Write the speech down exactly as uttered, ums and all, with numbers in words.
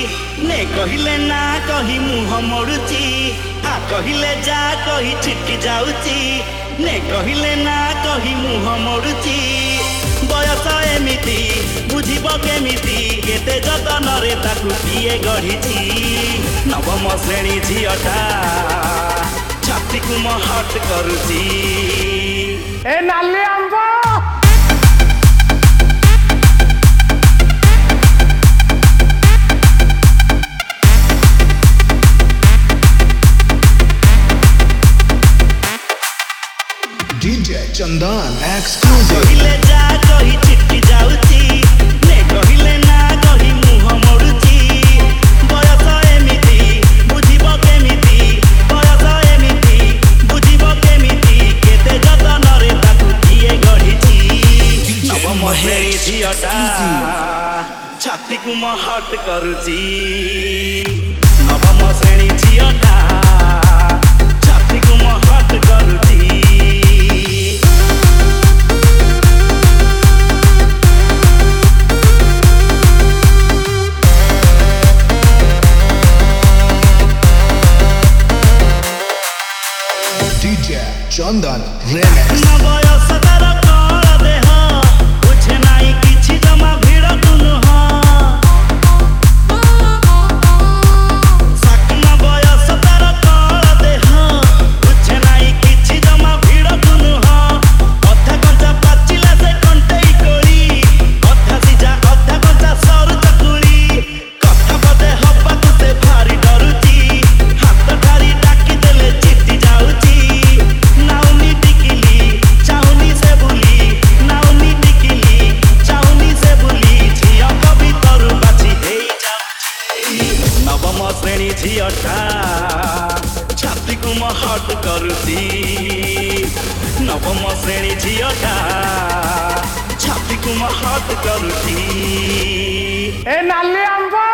ने कहले ना कही मुह मोड़ुची आ कहले जा कही छिटकी जाउची ने कहले ना कही मुह मोड़ुची बयस एमिति बुझिब केमिति केते जतनरे ताकु किए गढ़िची नवम श्रेणी झियटा छाती को महट करुची ए नाली आंब डीजे चंदन एक्सक्लूसिव कहले जा कही छिटकी जाउची ने कहले ना कही मुह मोड़ुची बयस एमिति बुझिब केमिति बयस एमिति बुझिब केमिति केते जतनरे ताकु किए गढ़िची नवम श्रेणी झियटा छाती को महट करुची नवम श्रेणी झियटा छाती को महट करुची डीजे चंदन रेमेक्स बयस तार कल देह बुझे नाई किछि जमा भिड़ दुनुह साकना बयस तार कल देह बुझे नाई किछि जमा भिड़ दुनुह अधा कंचा पाचिला से कंटेई कोली अधा सिजा अधा कंचा सरू चकुली कथा पदे हबाकु से भारी डरुची हाथ ठारी डाकी देले चिट्टी जाउची नाउनी टिकिली चाउनी से बुली नाउनी टिकिली चाउनी से बुली झिया कवितरु बाची हेई जाउची नवम श्रेणी झियटा छाती को महट करुची नवम श्रेणी झियटा छाती को महट करुची ए नाली आंब